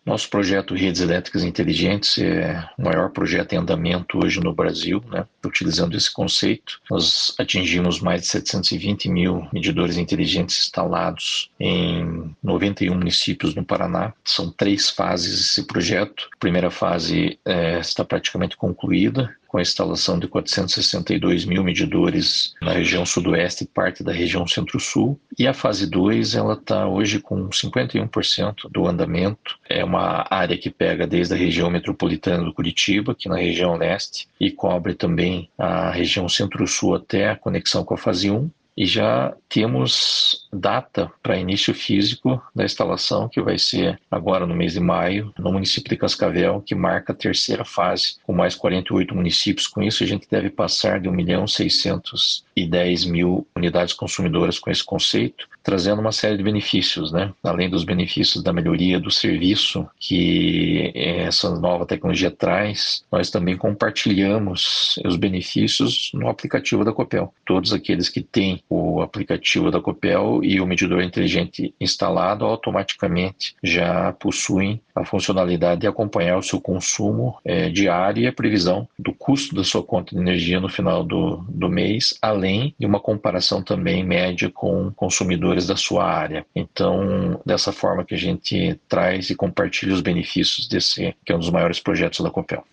Nosso projeto Redes Elétricas Inteligentes é o maior projeto em andamento hoje no Brasil, né? Utilizando esse conceito, nós atingimos mais de 720 mil medidores inteligentes instalados em 91 municípios no Paraná. São 3 fases esse projeto. A primeira fase está praticamente concluída, com a instalação de 462 mil medidores na região sudoeste e parte da região centro-sul. E a fase 2 ela está hoje com 51% do andamento. É uma área que pega desde a região metropolitana do Curitiba, aqui na região leste, e cobre também a região centro-sul até a conexão com a fase 1. E já temos data para início físico da instalação, que vai ser agora no mês de maio, no município de Cascavel, que marca a terceira fase, com mais 48 municípios. Com isso, a gente deve passar de 1.610.000 unidades consumidoras com esse conceito, trazendo uma série de benefícios, né? Além dos benefícios da melhoria do serviço que essa nova tecnologia traz, nós também compartilhamos os benefícios no aplicativo da Copel. Todos aqueles que têm o aplicativo da Copel e o medidor inteligente instalado automaticamente já possuem a funcionalidade de acompanhar o seu consumo diário e a previsão do custo da sua conta de energia no final do mês, além de uma comparação também média com consumidores da sua área. Então, dessa forma que a gente traz e compartilha os benefícios desse, que é um dos maiores projetos da Copel.